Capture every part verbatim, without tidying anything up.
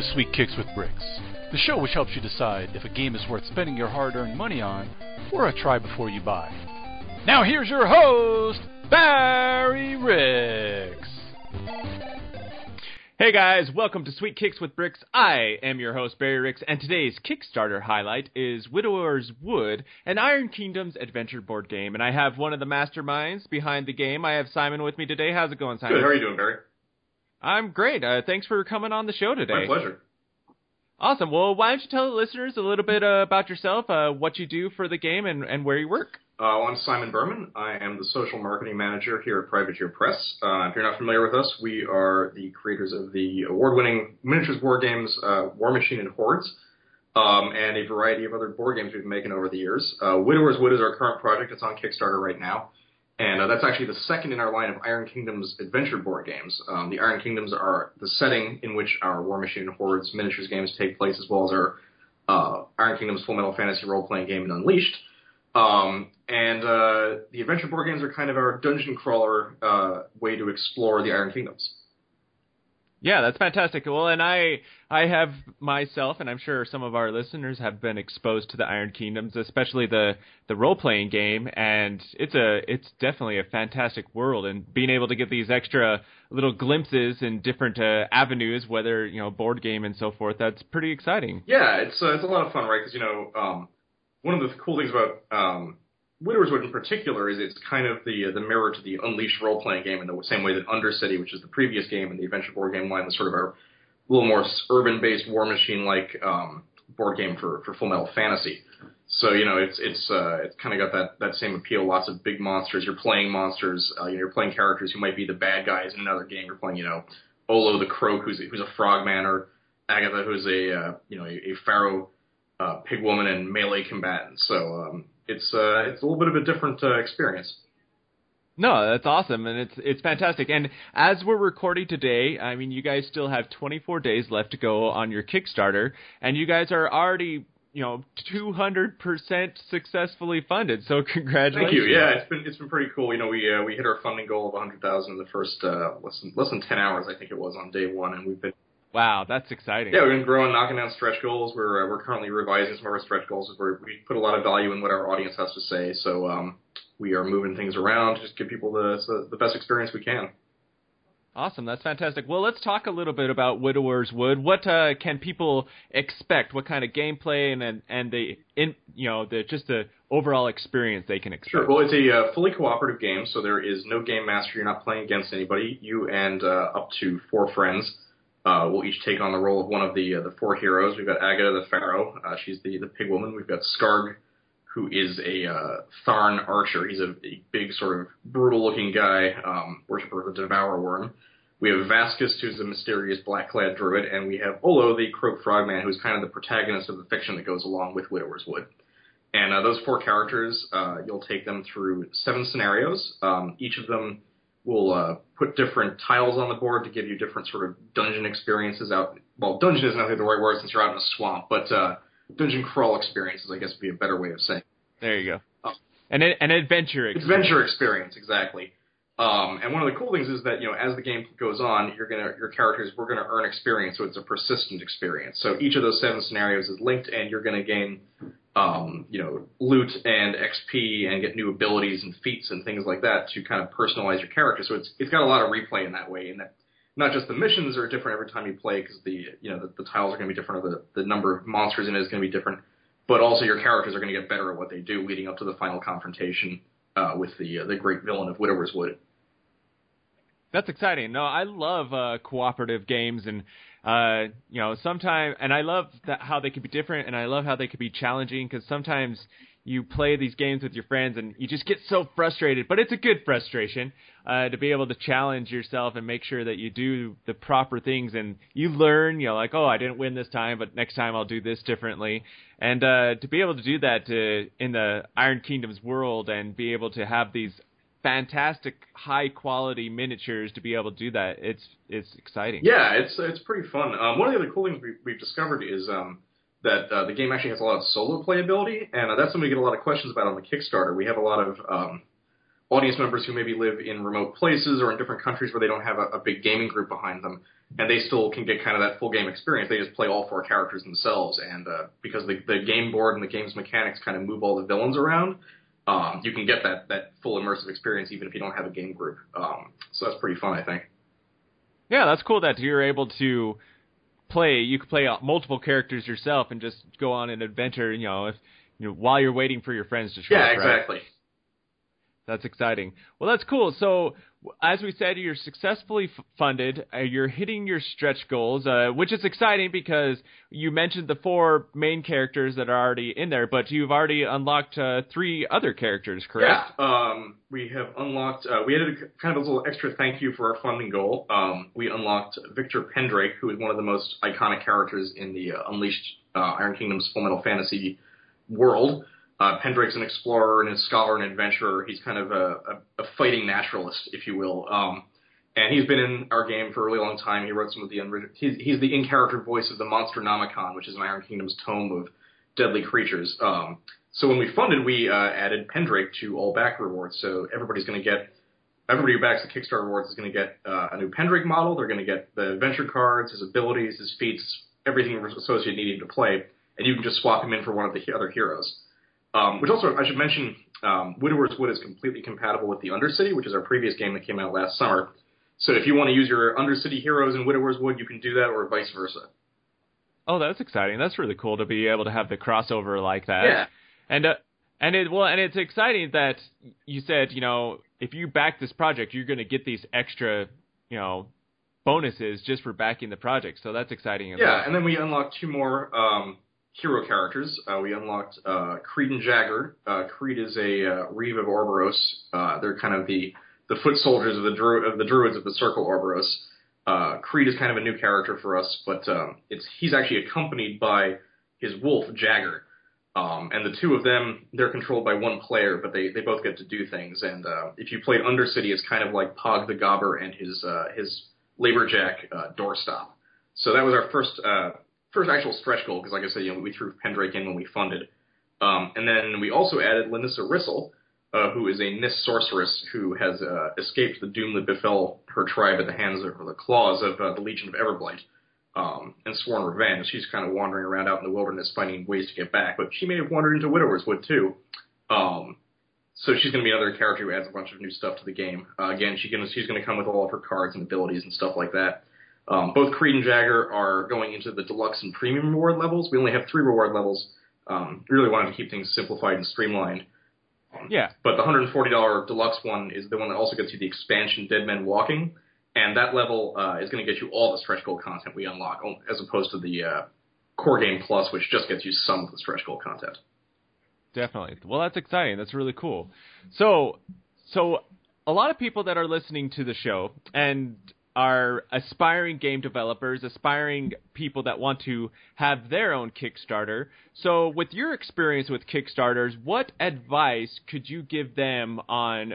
Sweet Kicks with Bricks, the show which helps you decide if a game is worth spending your hard-earned money on or a try before you buy. Now here's your host, Barry Ricks. Hey guys, welcome to Sweet Kicks with Bricks. I am your host, Barry Ricks, and today's Kickstarter highlight is Widower's Wood, an Iron Kingdoms adventure board game. And I have one of the masterminds behind the game. I have Simon with me today. How's it going, Simon? Good. How are you doing, Barry? I'm great. Uh, thanks for coming on the show today. My pleasure. Awesome. Well, why don't you tell the listeners a little bit uh, about yourself, uh, what you do for the game, and, and where you work? Uh, well, I'm Simon Berman. I am the social marketing manager here at Privateer Press. Uh, if you're not familiar with us, we are the creators of the award-winning miniatures board games uh, War Machine and Hordes, um, and a variety of other board games we've been making over the years. Uh, Widower's Wood is our current project. It's on Kickstarter right now. And uh, that's actually the second in our line of Iron Kingdoms adventure board games. Um, the Iron Kingdoms are the setting in which our War Machine and Hordes miniatures games take place, as well as our uh, Iron Kingdoms Full Metal Fantasy role-playing game and Unleashed. Um, and uh, the adventure board games are kind of our dungeon crawler uh, way to explore the Iron Kingdoms. Yeah, that's fantastic. Well, and I I have myself, and I'm sure some of our listeners have been exposed to the Iron Kingdoms, especially the, the role-playing game, and it's a it's definitely a fantastic world, and being able to get these extra little glimpses in different uh, avenues, whether, you know, board game and so forth, that's pretty exciting. Yeah, it's uh, it's a lot of fun, right? Because, you know, um, one of the cool things about um, Widower's Wood in particular is it's kind of the uh, the mirror to the Unleashed role-playing game in the same way that Undercity, which is the previous game in the adventure board game line, was sort of our little more urban-based War Machine-like um, board game for, for Full Metal Fantasy. So, you know, it's it's uh, it's kind of got that, that same appeal. Lots of big monsters. You're playing monsters. Uh, you know, you're playing characters who might be the bad guys in another game. You're playing, you know, Olo the Croak, who's a, who's a frogman, or Agatha, who's a uh, you know a, a pharaoh uh, pig woman and melee combatant. So um, it's uh, it's a little bit of a different uh, experience. No, that's awesome, and it's it's fantastic. And as we're recording today, I mean, you guys still have twenty-four days left to go on your Kickstarter, and you guys are already, you know, two hundred percent successfully funded. So congratulations! Thank you. Yeah, it's been it's been pretty cool. You know, we uh, we hit our funding goal of one hundred thousand in the first uh, less than less than ten hours, I think it was, on day one, and we've been. Wow, that's exciting. Yeah, we've been growing, knocking down stretch goals. We're uh, we're currently revising some of our stretch goals. We're, we put a lot of value in what our audience has to say, so um, we are moving things around to just give people the the best experience we can. Awesome, that's fantastic. Well, let's talk a little bit about Widower's Wood. What uh, can people expect? What kind of gameplay and and, and the in you know the just the overall experience they can expect? Sure. Well, it's a uh, fully cooperative game, so there is no game master. You're not playing against anybody. You and uh, up to four friends. Uh, we'll each take on the role of one of the uh, the four heroes. We've got Agatha the Pharaoh. Uh, she's the, the pig woman. We've got Skarg, who is a uh, Tharn archer. He's a, a big, sort of brutal-looking guy, um, worshiper of the Devour Worm. We have Vasquez, who's a mysterious black-clad druid. And we have Olo, the Croak Frogman, who's kind of the protagonist of the fiction that goes along with Widower's Wood. And uh, those four characters, uh, you'll take them through seven scenarios. Um, each of them We'll uh, put different tiles on the board to give you different sort of dungeon experiences out. Well, dungeon isn't the right word since you're out in a swamp, but uh, dungeon crawl experiences, I guess, would be a better way of saying. There you go. Oh. An an adventure experience. Adventure experience, exactly. Um, and one of the cool things is that, you know, as the game goes on, you're gonna your characters we're gonna earn experience, so it's a persistent experience. So each of those seven scenarios is linked, and you're gonna gain. Um, you know, loot and X P and get new abilities and feats and things like that to kind of personalize your character. So it's it's got a lot of replay in that way, and that not just the missions are different every time you play because the you know the, the tiles are going to be different, or the the number of monsters in it is going to be different, but also your characters are going to get better at what they do leading up to the final confrontation uh, with the uh, the great villain of Widower's Wood. That's exciting. No, I love uh, cooperative games, and uh, you know, sometimes, and I love that how they could be different, and I love how they could be challenging, because sometimes you play these games with your friends, and you just get so frustrated. But it's a good frustration uh, to be able to challenge yourself and make sure that you do the proper things, and you learn. You know, like, oh, I didn't win this time, but next time I'll do this differently. And uh, to be able to do that to, in the Iron Kingdoms world, and be able to have these fantastic high quality miniatures to be able to do that, it's it's exciting. Yeah, it's it's pretty fun. Um, one of the other cool things we, we've discovered is um, that uh, the game actually has a lot of solo playability, and uh, that's something we get a lot of questions about on the Kickstarter. We have a lot of um, audience members who maybe live in remote places or in different countries where they don't have a, a big gaming group behind them, and they still can get kind of that full game experience. They just play all four characters themselves, and uh, because the, the game board and the game's mechanics kind of move all the villains around, um, you can get that, that full immersive experience even if you don't have a game group. Um, so that's pretty fun, I think. Yeah, that's cool that you're able to play. You can play multiple characters yourself and just go on an adventure, you know, if, you know, while you're waiting for your friends to show yeah, up. Yeah, exactly. Right? That's exciting. Well, that's cool. So, as we said, you're successfully f- funded. Uh, you're hitting your stretch goals, uh, which is exciting because you mentioned the four main characters that are already in there, but you've already unlocked uh, three other characters, correct? Yeah, um, we have unlocked, uh, we added a, kind of a little extra thank you for our funding goal. Um, we unlocked Victor Pendrake, who is one of the most iconic characters in the uh, Unleashed uh, Iron Kingdom's Full Metal Fantasy world. Uh, Pendrake's an explorer and a scholar and adventurer. He's kind of a, a, a fighting naturalist, if you will. Um, and he's been in our game for a really long time. He wrote some of the unwritten... He's, he's the in-character voice of the Monsternomicon, which is an Iron Kingdom's tome of deadly creatures. Um, so when we funded, we uh, added Pendrake to all back rewards. So everybody's going to get... Everybody who backs the Kickstarter rewards is going to get uh, a new Pendrake model. They're going to get the adventure cards, his abilities, his feats, everything associated needing to play. And you can just swap him in for one of the other heroes. Um, which also, I should mention, um, Widower's Wood is completely compatible with the Undercity, which is our previous game that came out last summer. So if you want to use your Undercity heroes in Widower's Wood, you can do that, or vice versa. Oh, that's exciting. That's really cool to be able to have the crossover like that. Yeah. And uh, and it well, and it's exciting that you said, you know, if you back this project, you're going to get these extra, you know, bonuses just for backing the project. So that's exciting. As yeah, well. And then we unlocked two more um, hero characters. Uh, we unlocked uh, Creed and Jagger. Uh, Creed is a uh, Reeve of Orboros. Uh, they're kind of the, the foot soldiers of the Dru- of the Druids of the Circle Orboros. Uh, Creed is kind of a new character for us, but um, it's he's actually accompanied by his wolf, Jagger. Um, and the two of them, they're controlled by one player, but they, they both get to do things. And uh, if you played Undercity, it's kind of like Pog the Gobber and his uh, his Laborjack uh, Doorstop. So that was our first... Uh, First actual stretch goal, because like I said, you know, we threw Pendrake in when we funded. Um, and then we also added Lanissa Rissel, uh, who is a Nis sorceress who has uh, escaped the doom that befell her tribe at the hands of, or the claws of uh, the Legion of Everblight, um, and sworn revenge. She's kind of wandering around out in the wilderness finding ways to get back, but she may have wandered into Widower's Wood too. Um, so she's going to be another character who adds a bunch of new stuff to the game. Uh, again, she can, she's going to come with all of her cards and abilities and stuff like that. Um, both Creed and Jagger are going into the deluxe and premium reward levels. We only have three reward levels. Um, we really wanted to keep things simplified and streamlined. Um, yeah. But the one hundred forty dollars deluxe one is the one that also gets you the expansion Dead Men Walking, and that level uh, is going to get you all the stretch goal content we unlock, as opposed to the uh, Core Game Plus, which just gets you some of the stretch goal content. Definitely. Well, that's exciting. That's really cool. So, so a lot of people that are listening to the show and are aspiring game developers, aspiring people that want to have their own Kickstarter. So with your experience with Kickstarters, what advice could you give them on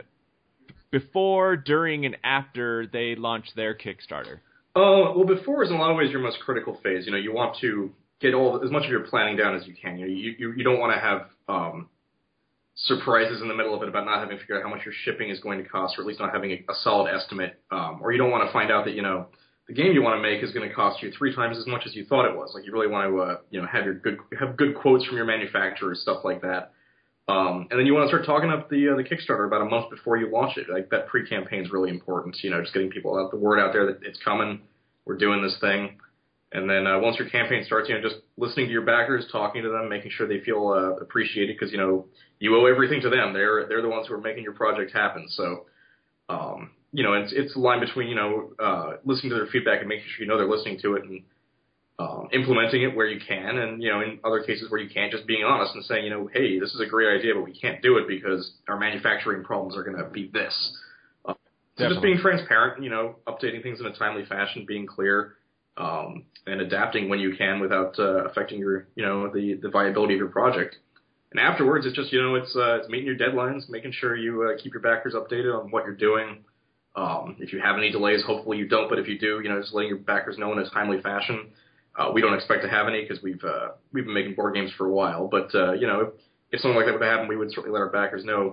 before, during, and after they launch their Kickstarter? Uh, well, before is in a lot of ways your most critical phase. You know, you want to get all as much of your planning down as you can. You know, you, you, you don't want to have um, surprises in the middle of it about not having figured out how much your shipping is going to cost, or at least not having a, a solid estimate, um, or you don't want to find out that, you know, the game you want to make is going to cost you three times as much as you thought it was. Like, you really want to, uh, you know, have your good have good quotes from your manufacturers, stuff like that. Um, and then you want to start talking up the uh, the Kickstarter about a month before you launch it. Like, that pre-campaign is really important. You know, just getting people out the word out there that it's coming, we're doing this thing. And then uh, once your campaign starts, you know, just listening to your backers, talking to them, making sure they feel uh, appreciated, because, you know, you owe everything to them. They're they're the ones who are making your project happen. So, um, you know, it's it's a line between, you know, uh, listening to their feedback and making sure you know they're listening to it, and um, implementing it where you can, and, you know, in other cases where you can't, just being honest and saying, you know, hey, this is a great idea, but we can't do it because our manufacturing problems are going to be this. Uh, so just being transparent, you know, updating things in a timely fashion, being clear. Um, and adapting when you can without uh, affecting your, you know, the, the viability of your project. And afterwards, it's just, you know, it's uh, it's meeting your deadlines, making sure you uh, keep your backers updated on what you're doing. Um, if you have any delays, hopefully you don't, but if you do, you know, just letting your backers know in a timely fashion. Uh, we don't expect to have any because we've uh, we've been making board games for a while, but uh, you know, if, if something like that would happen, we would certainly let our backers know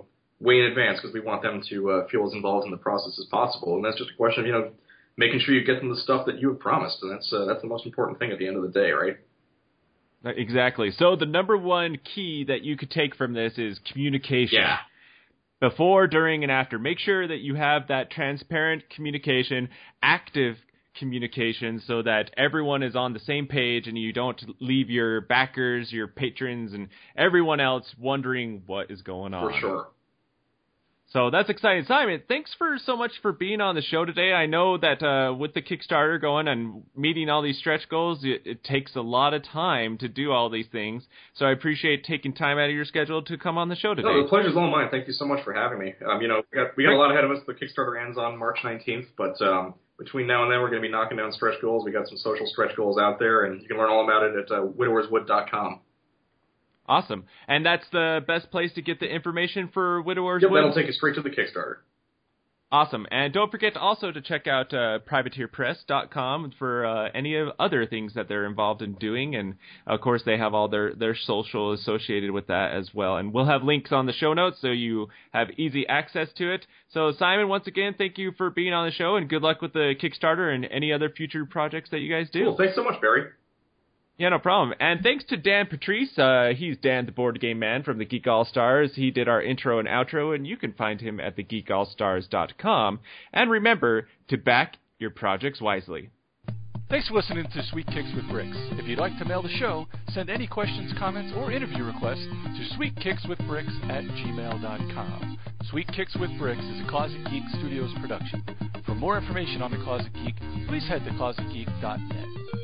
way in advance because we want them to uh, feel as involved in the process as possible. And that's just a question of, you know, making sure you get them the stuff that you have promised. And that's uh, that's the most important thing at the end of the day, right? Exactly. So the number one key that you could take from this is communication. Yeah. Before, during, and after. Make sure that you have that transparent communication, active communication, so that everyone is on the same page and you don't leave your backers, your patrons, and everyone else wondering what is going on. For sure. So that's exciting. Simon, thanks for so much for being on the show today. I know that uh, with the Kickstarter going and meeting all these stretch goals, it, it takes a lot of time to do all these things. So I appreciate taking time out of your schedule to come on the show today. No, the pleasure's all mine. Thank you so much for having me. Um, you know, we got, we got a lot ahead of us. The Kickstarter ends on March nineteenth, but um, between now and then, we're going to be knocking down stretch goals. We got some social stretch goals out there, and you can learn all about it at uh, widowers wood dot com. Awesome. And that's the best place to get the information for Widowers Yep, Wood? that'll take you straight to the Kickstarter. Awesome. And don't forget to also to check out uh, privateer press dot com for uh, any of other things that they're involved in doing. And, of course, they have all their, their social associated with that as well. And we'll have links on the show notes so you have easy access to it. So, Simon, once again, thank you for being on the show, and good luck with the Kickstarter and any other future projects that you guys do. Cool. Thanks so much, Barry. Yeah, no problem. And thanks to Dan Patrice. Uh, he's Dan, the board game man from the Geek All Stars. He did our intro and outro, and you can find him at the geek all stars dot com. And remember to back your projects wisely. Thanks for listening to Sweet Kicks with Bricks. If you'd like to mail the show, send any questions, comments, or interview requests to sweetkickswithbricks at gmail dot com. Sweet Kicks with Bricks is a Closet Geek Studios production. For more information on the Closet Geek, please head to closet geek dot net.